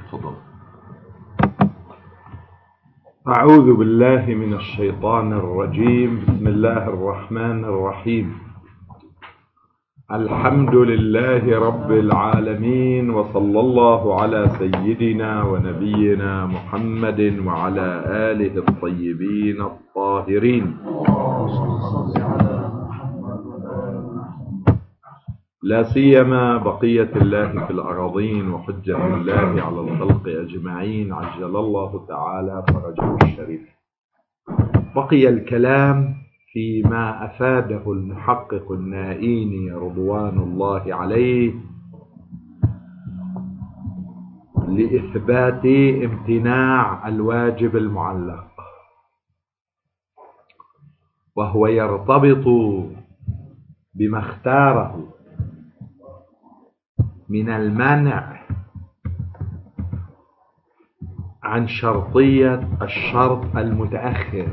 تفضل. أعوذ بالله من الشيطان الرجيم. بسم الله الرحمن الرحيم. الحمد لله رب العالمين، وصلى الله على سيدنا ونبينا محمد وعلى آله الطيبين الطاهرين. لا سيما بقية الله في الأراضين وحجة الله على الخلق أجمعين، عجل الله تعالى فرجه الشريف. بقي الكلام فيما أفاده المحقق النائيني رضوان الله عليه لإثبات امتناع الواجب المعلق، وهو يرتبط بما اختاره من المنع عن شرطية الشرط المتأخر،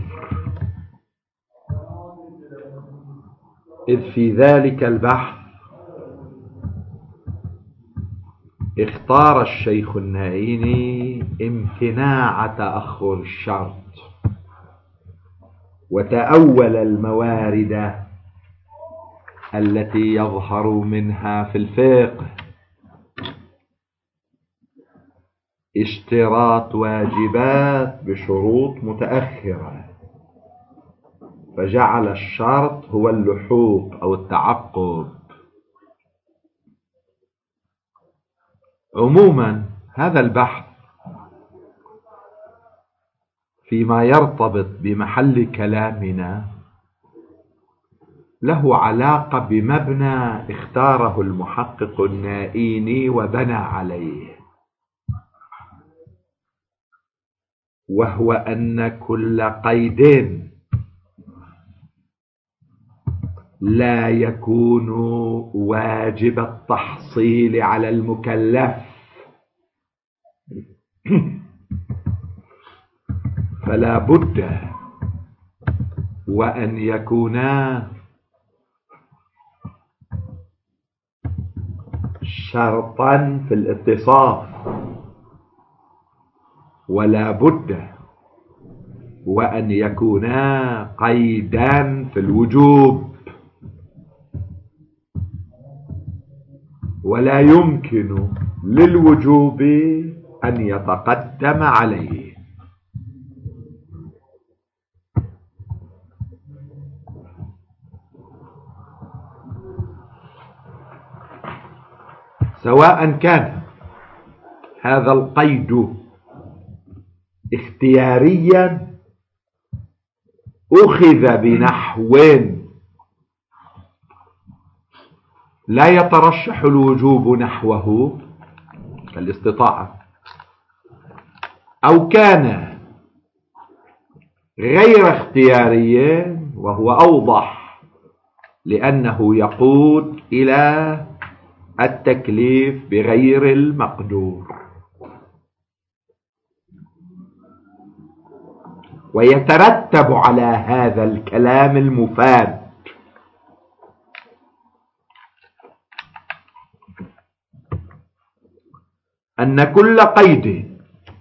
إذ في ذلك البحث اختار الشيخ النائيني امتناع تأخر الشرط، وتأول الموارد التي يظهر منها في الفقه اشتراط واجبات بشروط متأخرة، فجعل الشرط هو اللحوق أو التعقب. عموما هذا البحث فيما يرتبط بمحل كلامنا له علاقة بمبنى اختاره المحقق النائيني وبنى عليه، وهو أن كل قيد لا يكون واجب التحصيل على المكلف، فلا بد وأن يكونا شرطا في الاتصاف، ولا بد وأن يكونا قيدا في الوجوب، ولا يمكن للوجوب أن يتقدم عليه. سواء كان هذا القيد اختياريا أخذ بنحو لا يترشح الوجوب نحوه كالاستطاعة، أو كان غير اختياري وهو أوضح لأنه يقود إلى التكليف بغير المقدور. ويترتب على هذا الكلام المفاد أن كل قيد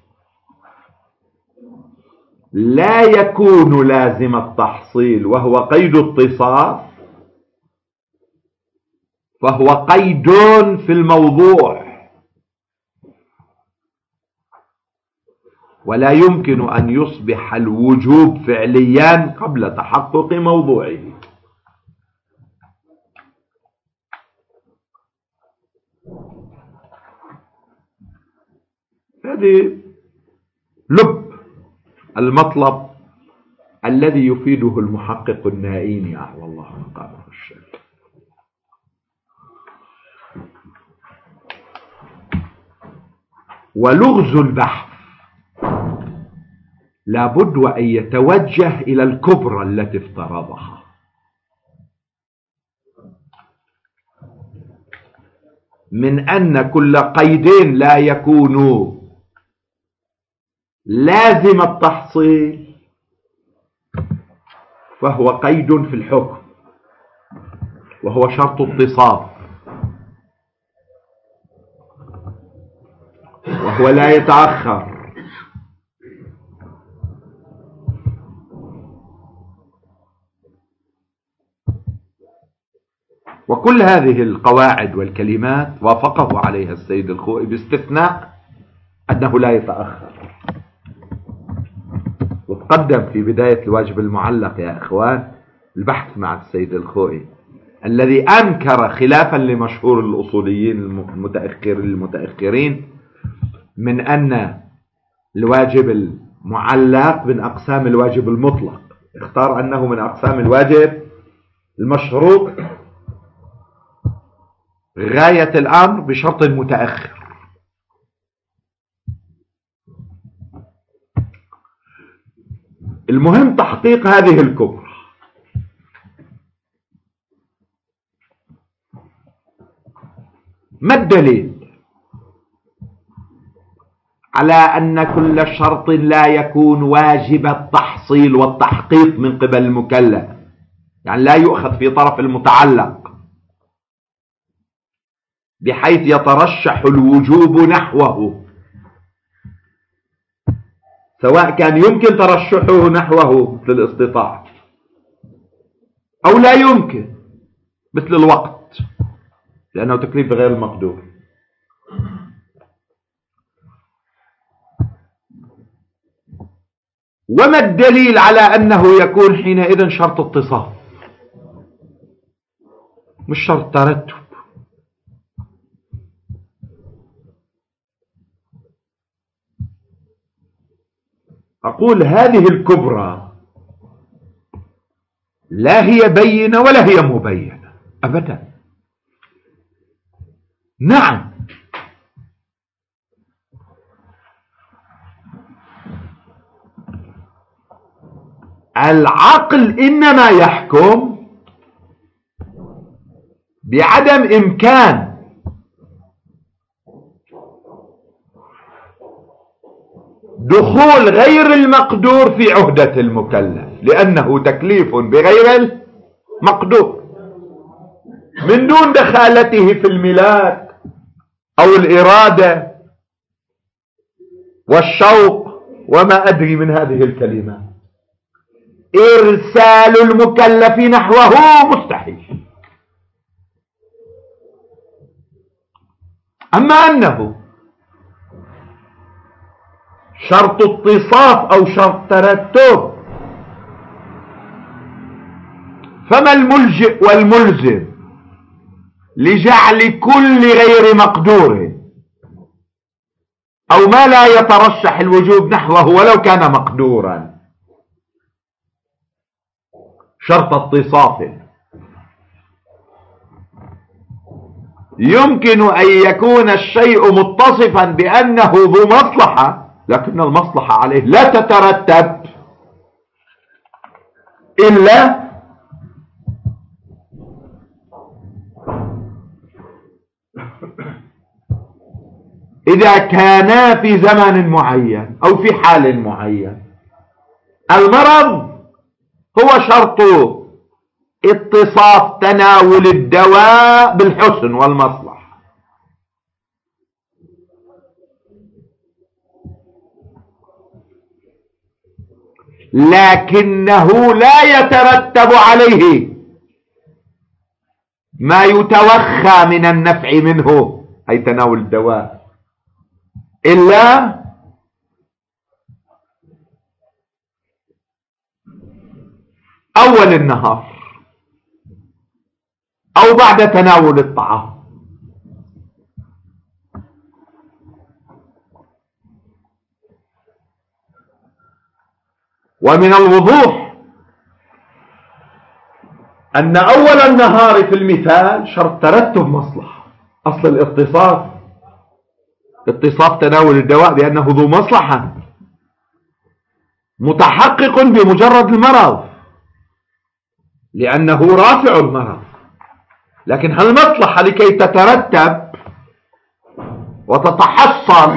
لا يكون لازم التحصيل وهو قيد اتصاف فهو قيد في الموضوع، ولا يمكن أن يصبح الوجوب فعليا قبل تحقق موضوعه. هذه لب المطلب الذي يفيده المحقق النائيني أعلى الله مقامه الشريف. ولغز البحث لابد وأن يتوجه إلى الكبرى التي افترضها، من أن كل قيد لا يكون لازم التحصيل فهو قيد في الحكم، وهو شرط اتصاف، ولا يتأخر. وكل هذه القواعد والكلمات وافقه عليها السيد الخوئي باستثناء أنه لا يتأخر. وتقدم في بداية الواجب المعلق يا إخوان البحث مع السيد الخوئي الذي أنكر خلافا لمشهور الأصوليين المتأخرين من أن الواجب المعلق من أقسام الواجب المطلق، اختار أنه من أقسام الواجب المشروط غاية الأمر بشرط متأخر. المهم تحقيق هذه الكبرى. ما الدليل على أن كل شرط لا يكون واجب التحصيل والتحقيق من قبل المكلف، يعني لا يؤخذ في طرف المتعلق بحيث يترشح الوجوب نحوه، سواء كان يمكن ترشحه نحوه مثل الاستطاعة أو لا يمكن مثل الوقت لأنه تكليف بغير المقدور. وما الدليل على أنه يكون حينئذ شرط اتصاف مش شرط ترتب؟ أقول هذه الكبرى لا هي بينة ولا هي مبينة أبدا. نعم العقل إنما يحكم بعدم إمكان دخول غير المقدور في عهدة المكلف، لأنه تكليف بغير المقدور من دون دخالته في الملاك أو الإرادة والشوق وما أدري من هذه الكلمات. إرسال المكلف نحوه مستحيل. أما أنه شرط اتصاف أو شرط ترتب فما الملجئ والملزم لجعل كل غير مقدور أو ما لا يترشح الوجوب نحوه ولو كان مقدورا شرط اتصاف؟ يمكن أن يكون الشيء متصفا بأنه ذو مصلحة لكن المصلحة عليه لا تترتب إلا إذا كانا في زمن معين أو في حال معين. المرض هو شرط اتصاف تناول الدواء بالحسن والمصلحة، لكنه لا يترتب عليه ما يتوخى من النفع منه أي تناول الدواء إلا أول النهار أو بعد تناول الطعام. ومن الوضوح أن أول النهار في المثال شرط ترتب مصلحة. أصل اتصاف تناول الدواء بأنه ذو مصلحة متحقق بمجرد المرض لأنه رافع المرض، لكن هل المصلحة لكي تترتب وتتحصل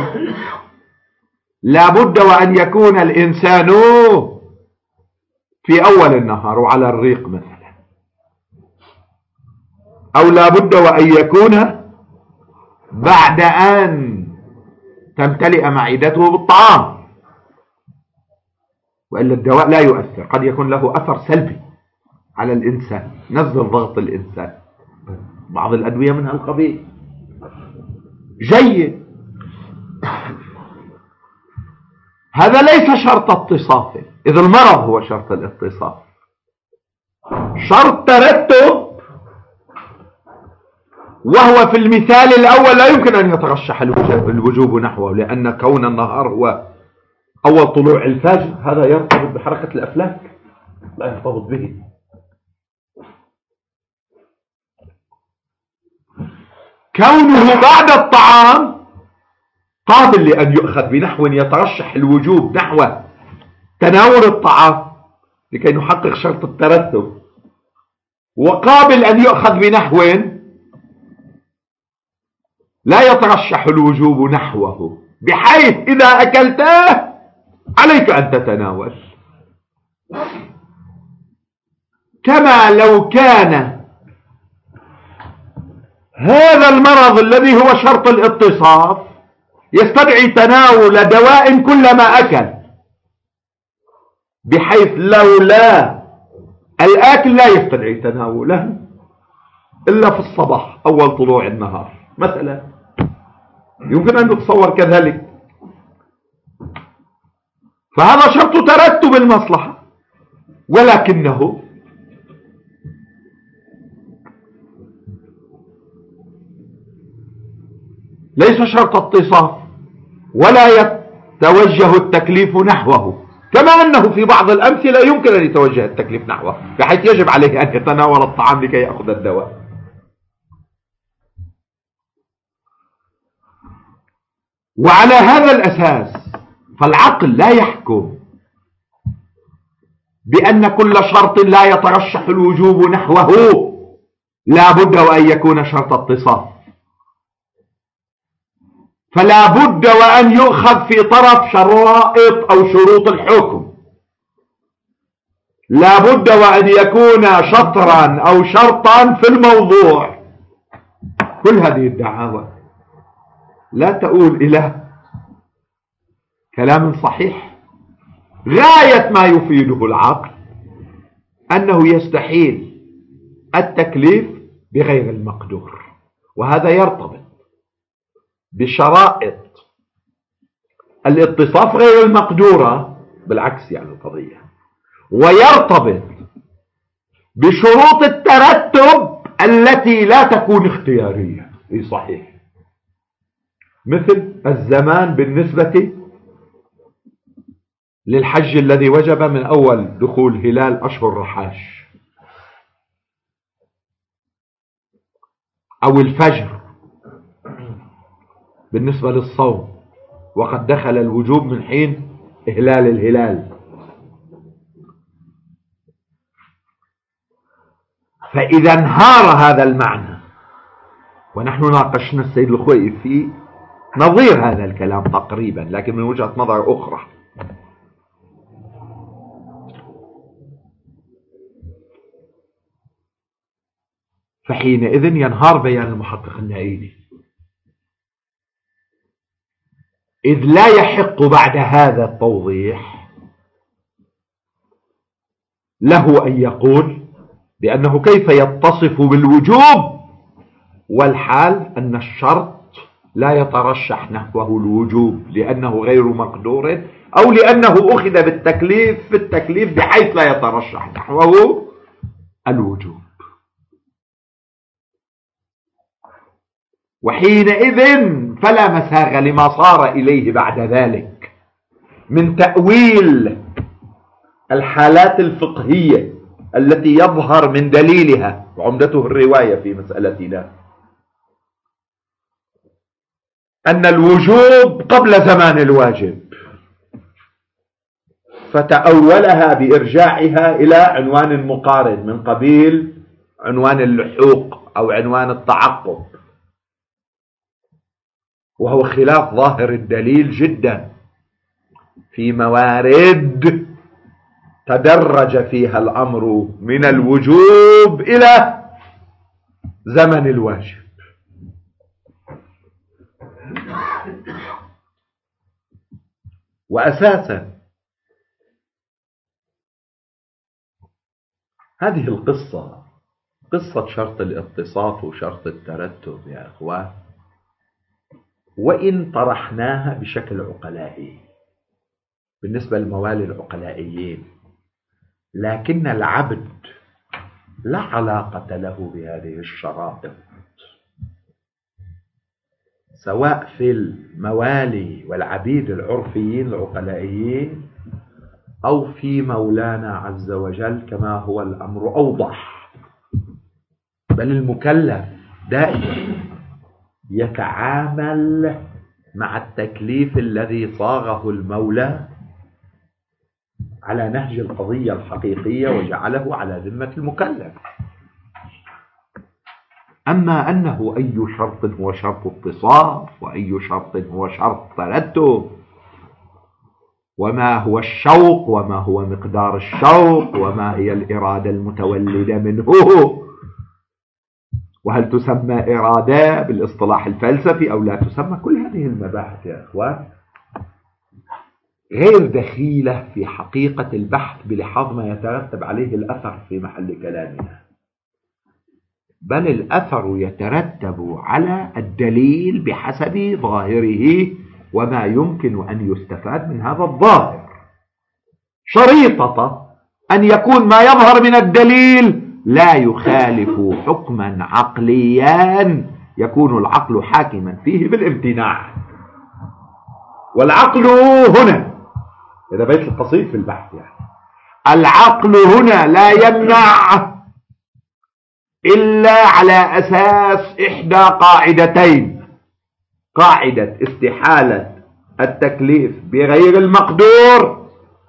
لابد وأن يكون الإنسان في أول النهار وعلى الريق مثلا، أو لابد وأن يكون بعد أن تمتلئ معدته بالطعام، وإلا الدواء لا يؤثر، قد يكون له أثر سلبي على الإنسان، نزل ضغط الإنسان، بعض الأدوية من هالقبيل. جيد، هذا ليس شرط اتصافه، إذ المرض هو شرط الاتصاف. شرط ترتب، وهو في المثال الأول لا يمكن أن يترشح الوجوب نحوه، لأن كون النهار هو أول طلوع الفجر هذا يرتبط بحركة الأفلاك، لا يرتبط به. كونه بعد الطعام قابل لأن يؤخذ بنحو يترشح الوجوب نحو تناول الطعام لكي نحقق شرط الترتب، وقابل أن يؤخذ بنحو لا يترشح الوجوب نحوه، بحيث إذا أكلته عليك أن تتناول. كما لو كان هذا المرض الذي هو شرط الاتصاف يستدعي تناول دواء كلما أكل، بحيث لولا الآكل لا يستدعي تناوله إلا في الصباح أول طلوع النهار مثلا، يمكن أن تتصور كذلك. فهذا شرط ترتب المصلحة، ولكنه ليس شرط اتصاف، ولا يتوجه التكليف نحوه، كما أنه في بعض الأمثلة يمكن أن يتوجه التكليف نحوه، بحيث يجب عليه أن يتناول الطعام لكي يأخذ الدواء. وعلى هذا الأساس فالعقل لا يحكم بأن كل شرط لا يترشح الوجوب نحوه لا بد وأن يكون شرط اتصاف، فلا بد وأن يؤخذ في طرف شرائط أو شروط الحكم، لا بد وأن يكون شطرا أو شرطا في الموضوع. كل هذه الدعاوى لا تؤول إلى كلام صحيح. غاية ما يفيده العقل أنه يستحيل التكليف بغير المقدور، وهذا يرتبط بشرائط الاتصاف غير المقدورة، بالعكس يعني القضية، ويرتبط بشروط الترتب التي لا تكون اختيارية. اي صحيح، مثل الزمان بالنسبة للحج الذي وجب من أول دخول هلال أشهر رحاش، أو الفجر بالنسبة للصوم وقد دخل الوجوب من حين إهلال الهلال. فإذا انهار هذا المعنى، ونحن ناقشنا السيد الخوئي في نظير هذا الكلام تقريبا لكن من وجهة نظر أخرى، فحينئذ ينهار بيان المحقق النعيمي، إذ لا يحق بعد هذا التوضيح له أن يقول بأنه كيف يتصف بالوجوب والحال أن الشرط لا يترشح نحوه الوجوب لأنه غير مقدور، أو لأنه أخذ بالتكليف في التكليف بحيث لا يترشح نحوه الوجوب. وحينئذ فلا مساغ لما صار إليه بعد ذلك من تأويل الحالات الفقهية التي يظهر من دليلها، وعمدته الرواية في مسألتنا، أن الوجوب قبل زمان الواجب، فتأولها بإرجاعها إلى عنوان مقارن من قبيل عنوان اللحوق أو عنوان التعقب، وهو خلاف ظاهر الدليل جدا في موارد تدرج فيها الأمر من الوجوب إلى زمن الواجب. وأساسا هذه القصة قصة شرط الاتصاف وشرط الترتب يا أخوان، وإن طرحناها بشكل عقلائي بالنسبة للموالي العقلائيين، لكن العبد لا علاقة له بهذه الشرائط، سواء في الموالي والعبيد العرفيين العقلائيين أو في مولانا عز وجل كما هو الأمر أوضح. بل المكلف دائما يتعامل مع التكليف الذي صاغه المولى على نهج القضية الحقيقية وجعله على ذمة المكلف. أما أنه أي شرط هو شرط اتصاف وأي شرط هو شرط ترتب، وما هو الشوق وما هو مقدار الشوق وما هي الإرادة المتولدة منه، وهل تسمى إرادة بالاصطلاح الفلسفي أو لا تسمى، كل هذه المباحث يا أخوان غير دخيلة في حقيقة البحث بلحاظ ما يترتب عليه الأثر في محل كلامنا، بل الأثر يترتب على الدليل بحسب ظاهره وما يمكن أن يستفاد من هذا الظاهر، شريطة أن يكون ما يظهر من الدليل لا يخالف حكما عقليا يكون العقل حاكما فيه بالامتناع. والعقل هنا إذا بيت القصيد في البحث يعني العقل هنا لا يمنع إلا على أساس إحدى قاعدتين: قاعدة استحالة التكليف بغير المقدور،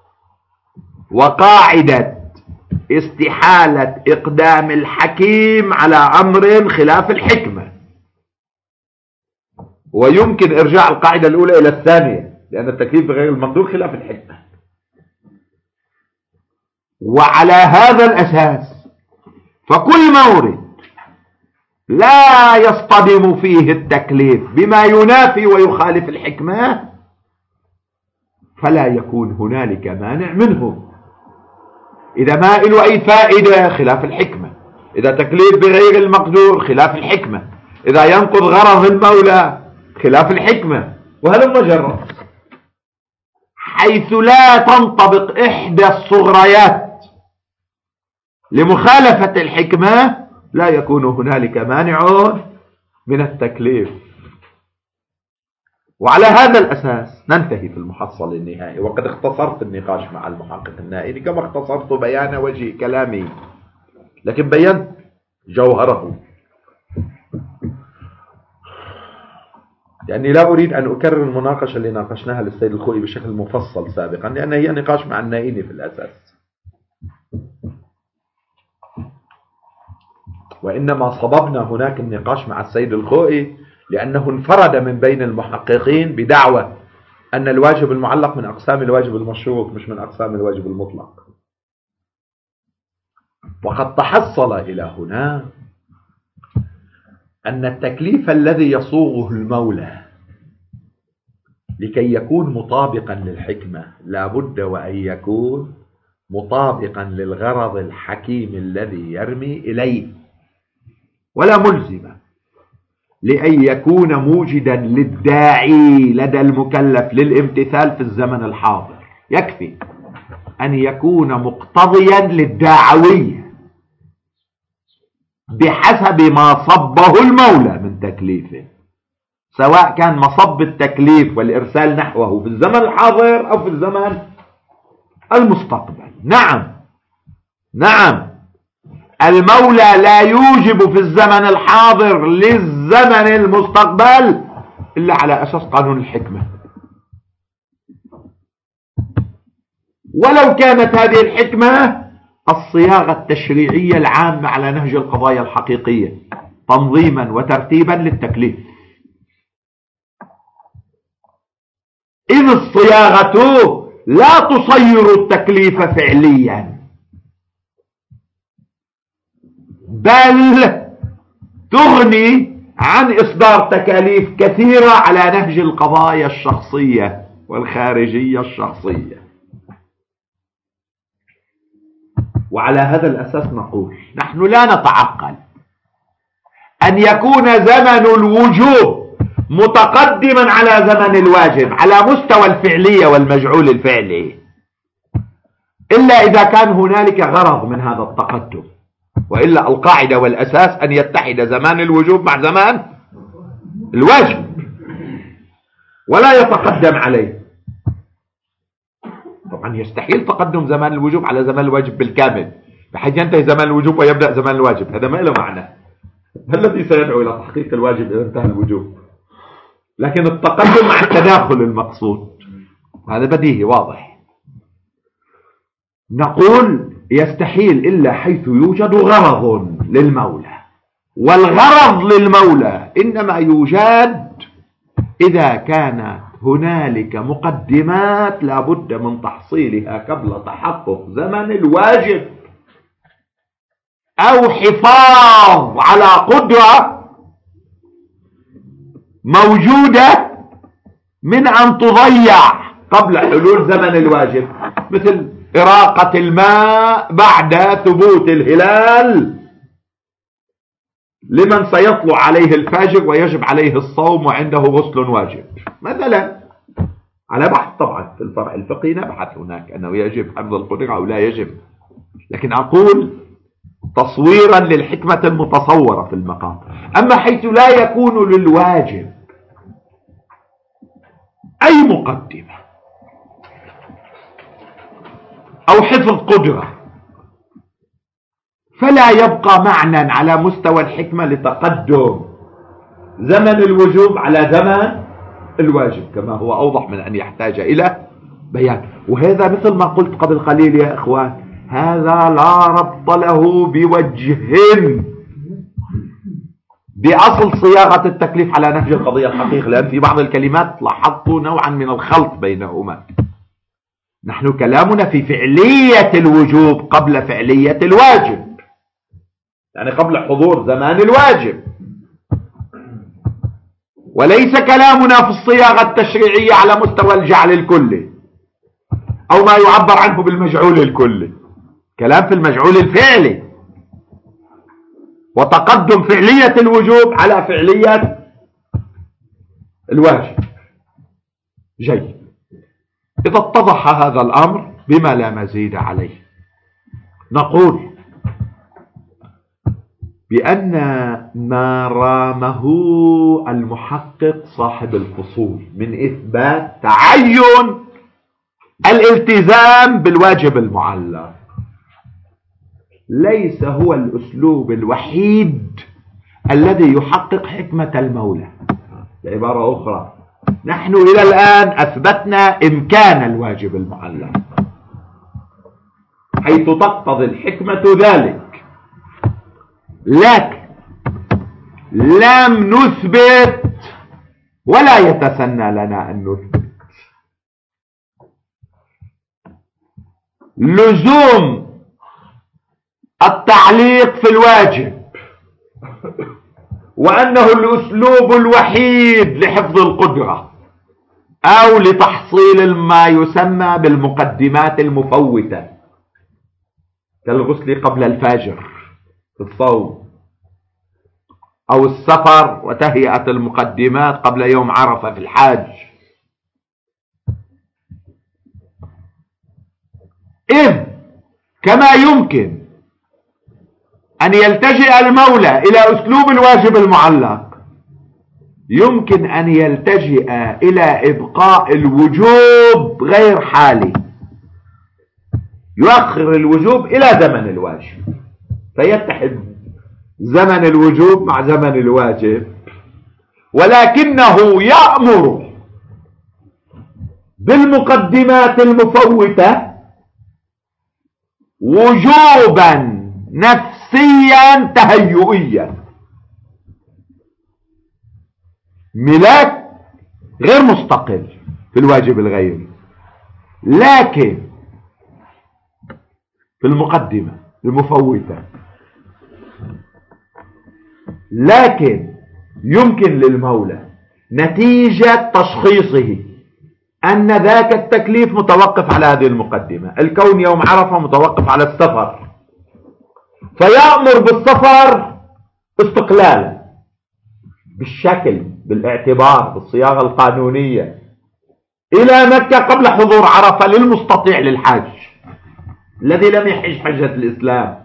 وقاعدة استحالة إقدام الحكيم على أمر خلاف الحكمة. ويمكن إرجاع القاعدة الأولى إلى الثانية لأن التكليف بغير المقدور خلاف الحكمة. وعلى هذا الأساس فكل مورد لا يصطدم فيه التكليف بما ينافي ويخالف الحكمة فلا يكون هنالك مانع منه. إذا ما له أي فائدة خلاف الحكمة، إذا تكليف بغير المقدور خلاف الحكمة، إذا ينقض غرض المولى خلاف الحكمة، وهذا مجرد حيث لا تنطبق إحدى الصغريات لمخالفة الحكمة لا يكون هنالك مانع من التكليف. وعلى هذا الأساس ننتهي في المحصل النهائي. وقد اختصرت النقاش مع المحقق النائلي كما اختصرت بيان وجه كلامي، لكن بينت جوهره، يعني لا أريد أن أكرر المناقشة اللي ناقشناها للسيد الخوئي بشكل مفصل سابقا لأن هي نقاش مع النائلي في الأساس، وإنما صببنا هناك النقاش مع السيد الخوئي لأنه انفرد من بين المحققين بدعوة أن الواجب المعلق من أقسام الواجب المشروط مش من أقسام الواجب المطلق. وقد تحصل إلى هنا أن التكليف الذي يصوغه المولى لكي يكون مطابقا للحكمة لا بد وأن يكون مطابقا للغرض الحكيم الذي يرمي إليه، ولا ملزمة لأن يكون موجدا للداعي لدى المكلف للامتثال في الزمن الحاضر، يكفي أن يكون مقتضيا للداعوية بحسب ما صبه المولى من تكليفه، سواء كان مصب التكليف والإرسال نحوه في الزمن الحاضر أو في الزمن المستقبل. نعم المولى لا يوجب في الزمن الحاضر للزمن المستقبل إلا على أساس قانون الحكمة، ولو كانت هذه الحكمة الصياغة التشريعية العامة على نهج القضايا الحقيقية تنظيما وترتيبا للتكليف، إذ الصياغة لا تصير التكليف فعليا بل تغني عن إصدار تكاليف كثيرة على نهج القضايا الشخصية والخارجية الشخصية. وعلى هذا الأساس نقول نحن لا نتعقل أن يكون زمن الوجوب متقدما على زمن الواجب على مستوى الفعلية والمجعول الفعلي، إلا إذا كان هنالك غرض من هذا التقدم، وإلا القاعدة والأساس أن يتحد زمان الوجوب مع زمان الواجب ولا يتقدم عليه. طبعا يستحيل تقدم زمان الوجوب على زمان الواجب بالكامل بحيث ينتهي زمان الوجوب ويبدأ زمان الواجب، هذا ما له معنى. ما الذي سيدعو إلى تحقيق الواجب إذا انتهى الوجوب؟ لكن التقدم مع التداخل المقصود، هذا بديهي واضح. نقول يستحيل إلا حيث يوجد غرض للمولى، والغرض للمولى إنما يوجد إذا كانت هنالك مقدمات لا بد من تحصيلها قبل تحقق زمن الواجب، أو حفاظ على قدرة موجودة من أن تضيع قبل حلول زمن الواجب، مثل إراقة الماء بعد ثبوت الهلال لمن سيطلع عليه الفجر ويجب عليه الصوم وعنده غسل واجب مثلا، على بحث طبعا في الفرع الفقهي نبحث هناك أنه يجب حفظ القدرة أو لا يجب، لكن أقول تصويرا للحكمة المتصورة في المقام. أما حيث لا يكون للواجب أي مقدمة أو حفظ قدرة فلا يبقى معنى على مستوى الحكمة لتقدم زمن الوجوب على زمن الواجب، كما هو أوضح من أن يحتاج إلى بيان. وهذا مثل ما قلت قبل قليل يا إخوان، هذا لا ربط له بوجه بأصل صياغة التكليف على نهج القضية الحقيقية، لأن في بعض الكلمات لاحظت نوعا من الخلط بينهما. نحن كلامنا في فعلية الوجوب قبل فعلية الواجب، يعني قبل حضور زمان الواجب، وليس كلامنا في الصياغة التشريعية على مستوى الجعل الكلي أو ما يعبر عنه بالمجعول الكلي، كلام في المجعول الفعلي وتقدم فعلية الوجوب على فعلية الواجب. جيد، إذا اتضح هذا الأمر بما لا مزيد عليه، نقول بأن ما رامه المحقق صاحب الفصول من إثبات تعين الالتزام بالواجب المعلق ليس هو الأسلوب الوحيد الذي يحقق حكمة المولى. بعبارة أخرى، نحن إلى الآن أثبتنا إمكان الواجب المعلق حيث تقتضي الحكمة ذلك، لكن لم نثبت ولا يتسنى لنا أن نثبت لزوم التعليق في الواجب، وأنه الأسلوب الوحيد لحفظ القدرة أو لتحصيل ما يسمى بالمقدمات المفوتة كالغسل قبل الفجر في الصوم، أو السفر وتهيئة المقدمات قبل يوم عرفة في الحاج. إذ كما يمكن أن يلتجئ المولى إلى أسلوب الواجب المعلق، يمكن أن يلتجئ إلى إبقاء الوجوب غير حالي، يؤخر الوجوب إلى زمن الواجب فيتحد زمن الوجوب مع زمن الواجب، ولكنه يأمر بالمقدمات المفوتة وجوبا نفسيا تهيئيا، ملاك غير مستقل في الواجب الغيري، لكن في المقدمة المفوتة، لكن يمكن للمولى نتيجة تشخيصه أن ذاك التكليف متوقف على هذه المقدمة. الكون يوم عرفة متوقف على السفر، فيأمر بالسفر استقلالا بالشكل، بالاعتبار، بالصياغة القانونية إلى مكة قبل حضور عرفة للمستطيع للحج الذي لم يحج حجة الإسلام،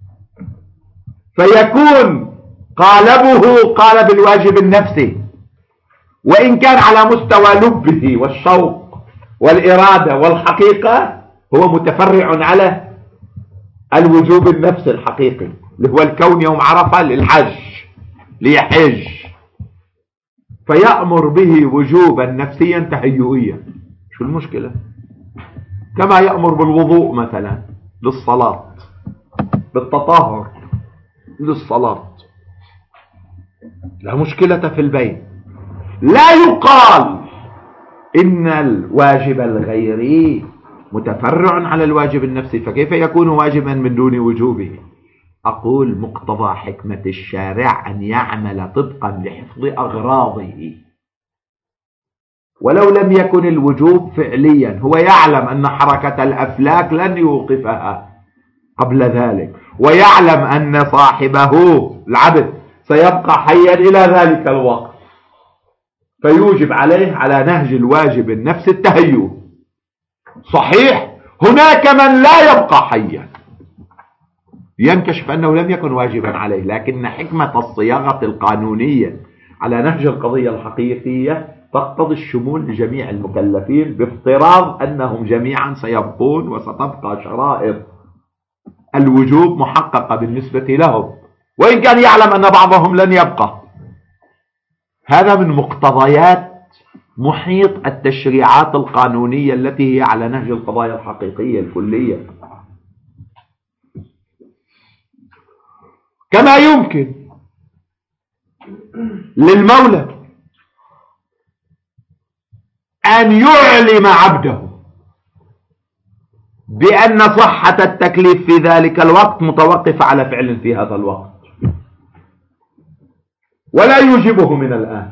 فيكون قالبه قالب الواجب النفسي، وإن كان على مستوى لبه والشوق والإرادة والحقيقة هو متفرع على الوجوب النفسي الحقيقي اللي هو الكون يوم عرفة للحج ليحج، فيأمر به وجوبا نفسيا تهيئيا. شو المشكلة؟ كما يأمر بالوضوء مثلا للصلاة، بالتطهر للصلاة، لا مشكلة في البين. لا يقال إن الواجب الغيري متفرع على الواجب النفسي، فكيف يكون واجبا من دون وجوبه؟ أقول مقتضى حكمة الشارع أن يعمل طبقا لحفظ أغراضه، ولو لم يكن الوجوب فعليا هو يعلم أن حركة الأفلاك لن يوقفها قبل ذلك، ويعلم أن صاحبه العبد سيبقى حيا إلى ذلك الوقت، فيوجب عليه على نهج الواجب النفسي التهيؤ. صحيح هناك من لا يبقى حيا ينكشف أنه لم يكن واجبا عليه، لكن حكمة الصياغة القانونية على نهج القضية الحقيقية تقتضي الشمول لجميع المكلفين، بافتراض أنهم جميعا سيبقون وستبقى شرائط الوجوب محققة بالنسبة لهم، وإن كان يعلم أن بعضهم لن يبقى. هذا من مقتضيات محيط التشريعات القانونية التي هي على نهج القضايا الحقيقية الكلية. كما يمكن للمولى أن يعلم عبده بأن صحة التكليف في ذلك الوقت متوقفة على فعل في هذا الوقت، ولا يوجبه من الآن،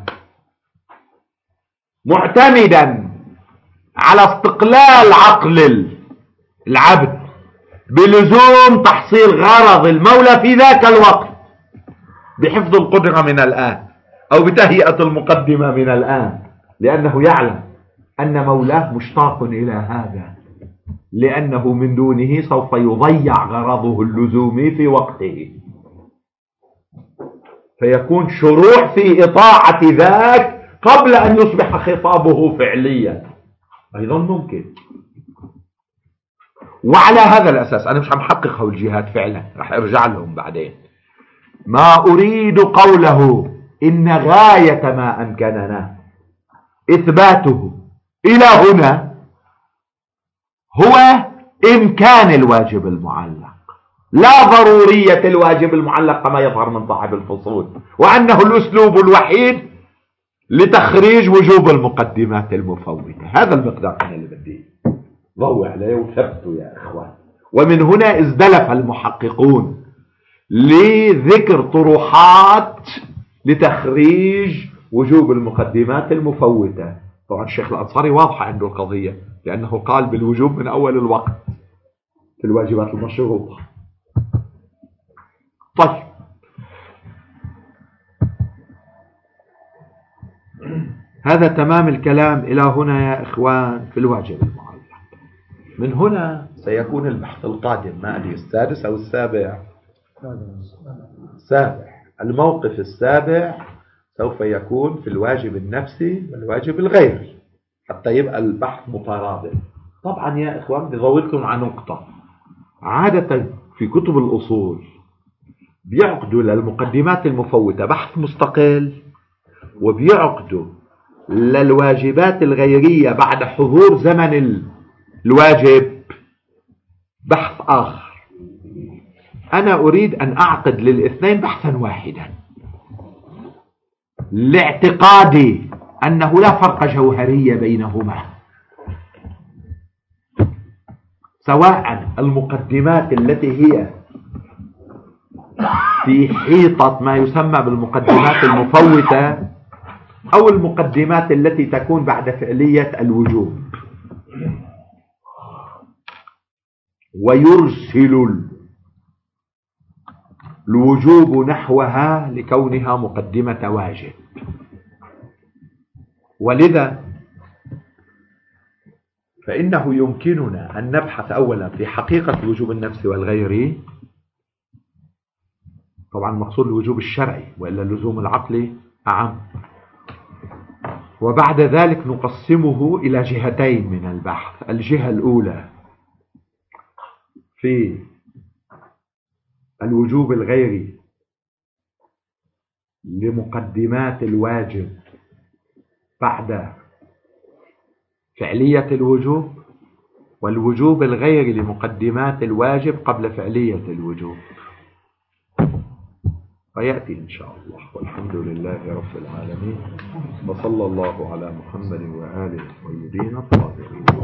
معتمدا على استقلال عقل العبد بلزوم تحصيل غرض المولى في ذاك الوقت بحفظ القدرة من الآن أو بتهيئة المقدمة من الآن، لأنه يعلم أن مولاه مشتاق إلى هذا، لأنه من دونه سوف يضيع غرضه اللزومي في وقته، فيكون شروع في إطاعة ذاك قبل أن يصبح خطابه فعليا أيضا ممكن. وعلى هذا الأساس أنا مش عم حقق الجهات فعلا، رح أرجع لهم بعدين. ما أريد قوله إن غاية ما أمكننا إثباته إلى هنا هو إمكان الواجب المعلق، لا ضرورية الواجب المعلق كما يظهر من صاحب الفصول، وأنه الأسلوب الوحيد لتخريج وجوب المقدمات المفوتة. هذا المقدار أنا اللي بدي ضوي عليه وثبته يا إخوان. ومن هنا ازدلف المحققون لذكر طروحات لتخريج وجوب المقدمات المفوتة. طبعا الشيخ الأنصاري واضحة عنده القضية، لأنه قال بالوجوب من أول الوقت في الواجبات المشروطة. طيب هذا تمام الكلام إلى هنا يا إخوان في الواجب المعلق. من هنا سيكون البحث القادم، ما أدري السادس أو السابع، السابع. الموقف السابع سوف يكون في الواجب النفسي والواجب الغيري حتى يبقى البحث مترابط. طبعا يا إخوان بدي أضويلكم عن نقطة. عادة في كتب الأصول بيعقدوا للمقدمات المفوتة بحث مستقل، وبيعقدوا للواجبات الغيرية بعد حضور زمن الواجب بحث آخر. أنا أريد أن أعقد للاثنين بحثا واحدا لاعتقادي أنه لا فرق جوهري بينهما، سواء المقدمات التي هي في حيطة ما يسمى بالمقدمات المفوتة أو المقدمات التي تكون بعد فعلية الوجوب. ويرسل الوجوب نحوها لكونها مقدمة واجب. ولذا فإنه يمكننا أن نبحث أولا في حقيقة وجوب النفس والغير، طبعا مقصود الوجوب الشرعي وإلا اللزوم العقلي أعم. وبعد ذلك نقسمه إلى جهتين من البحث. الجهة الأولى في الوجوب الغيري لمقدمات الواجب بعد فعلية الوجوب، والوجوب الغيري لمقدمات الواجب قبل فعلية الوجوب. ويأتي إن شاء الله. والحمد لله رب العالمين، وصلى الله على محمد وآله الطيبين الطاهرين.